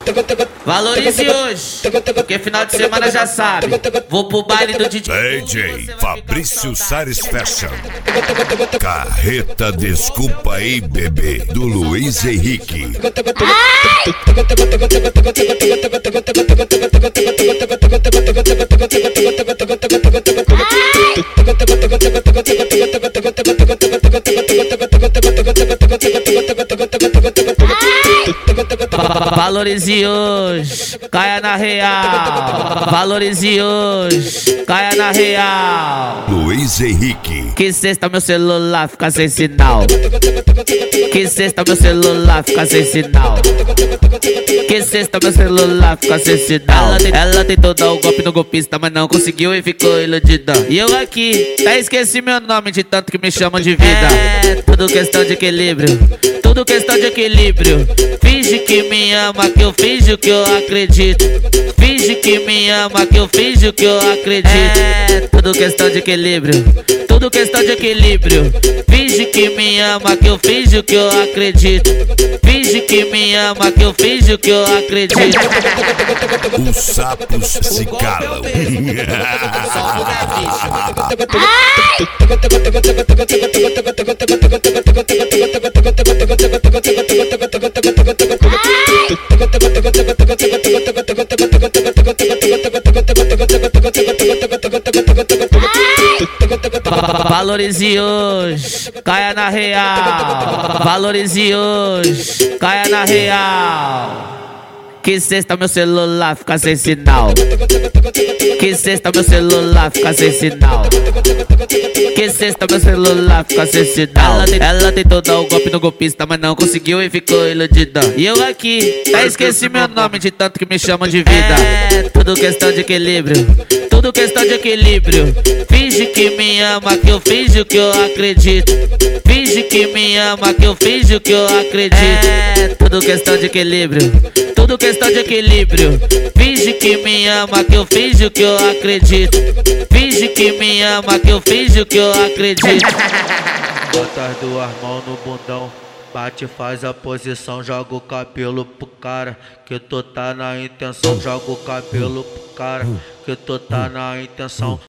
Valorize hoje, porque final de semana já sabe. Vou pro baile do DJ Fabrício Sares Fashion. Carreta Desculpa aí, bebê, do Luiz Henrique. Valorize hoje, caia na real. Valorize hoje, caia na real. Luiz Henrique. Que sexta meu celular fica sem sinal. Que sexta meu celular fica sem sinal. Que sexta meu celular fica sem sinal. Ela tentou dar o golpe no golpista, mas não conseguiu e ficou iludida. E eu aqui, até esqueci meu nome de tanto que me chamam de vida. É tudo questão de equilíbrio, tudo questão de equilíbrio. Finge que me ama, que eu finjo que eu acredito. Finge que me ama, que eu finjo que eu acredito. É tudo questão de equilíbrio, tudo questão de equilíbrio. Finge que me ama, que eu finjo que eu acredito. Finge que me ama, que eu finjo que eu acredito. Os sapos se calam. Valorize hoje, caia na real. Valorize hoje, caia na real. Que sexta meu celular fica sem sinal. Que sexta meu celular fica sem sinal. Que sexta meu celular fica sem sinal. Ela tentou dar o golpe no golpista, mas não conseguiu e ficou iludida. E eu aqui, até esqueci meu nome de tanto que me chamam de vida. É tudo questão de equilíbrio, tudo questão de equilíbrio. Finge que me ama, que eu finjo que eu acredito. Finge que me ama, que eu finjo que eu acredito. É tudo questão de equilíbrio, tudo questão de equilíbrio. Finge que me ama, que eu finjo que eu acredito. Finge que me ama, que eu finjo que eu acredito. Bota as duas mãos no bundão, bate, faz a posição, joga o cabelo pro cara, que tu tá na intenção. Joga o cabelo pro cara, que tu tá na intenção.